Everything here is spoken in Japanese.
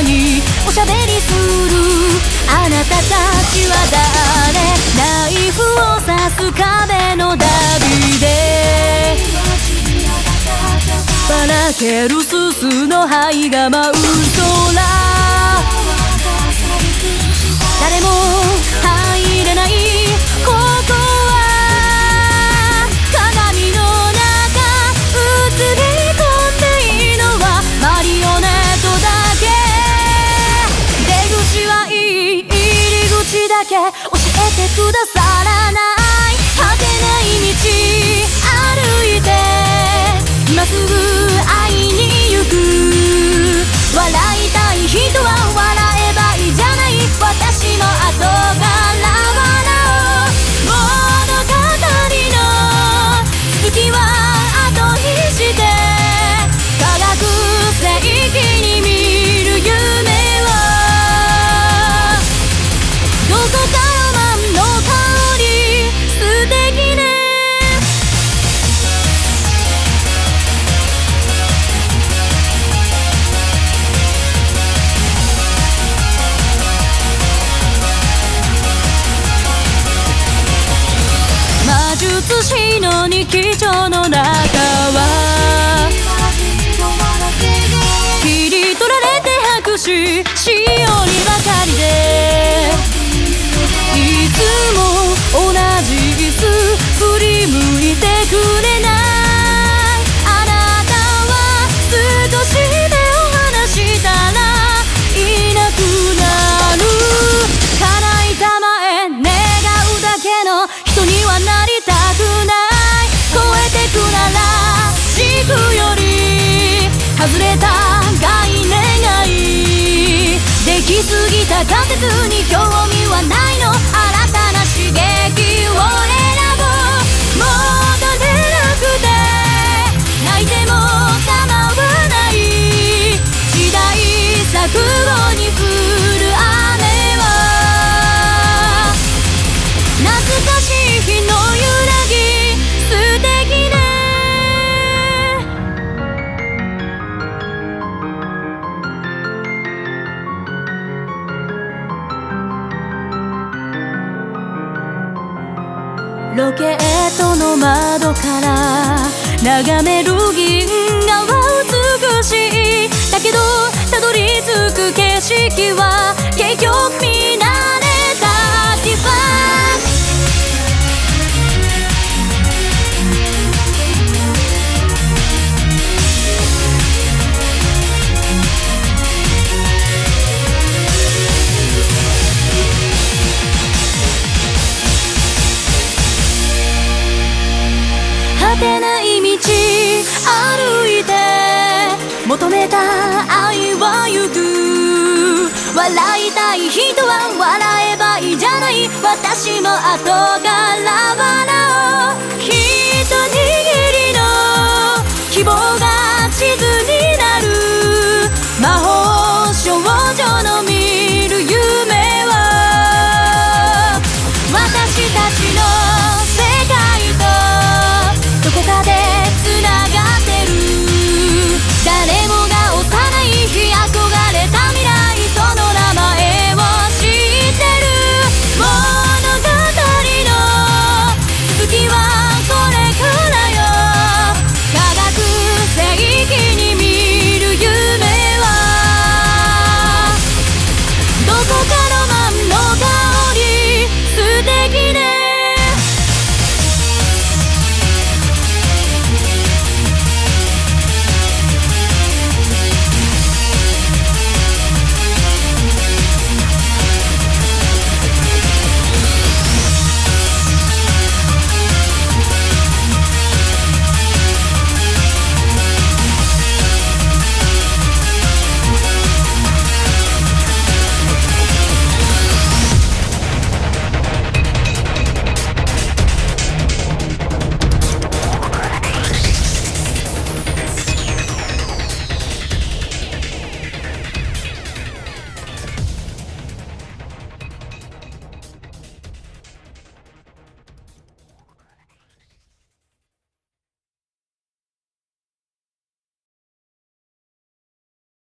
におしゃべりする。あなたたちは誰？ナイフを刺す壁のダビでばらけるすすの灰が舞う空。誰も入れないここは鏡の中映り込んでいいのはマリオネットだけ。出口はいい、入り口だけ教えてくださらない。果てない道歩いて今すぐ会いに行く。笑いたい人は笑えばいいじゃない。私も後から笑おう。物語の月は後にして科学正義に見る夢はどこかロマンの香り素敵ね。魔術師の日常の中は切り取られて白紙しおりばかりで、いつも同じ椅子振り向いてくれない。あなたは少し手を離したらいなくなる。叶いたまえ願うだけの人にはなりたくない。超えてくなら地区より外れた概念がいい。できすぎた仮説に興味はないの。新たな刺激を選ぼう。もう出れなくて泣いても構わない。時代錯誤に降る雨は懐かしい日の揺らぎ素敵ね。ロケットの窓から眺める銀河は美しい。だけどたどり着く景色は結局見慣れたアーティファクト。果てない道歩いて求めた愛は行く。笑いたい人は笑えばいいじゃない。私も後から笑おう。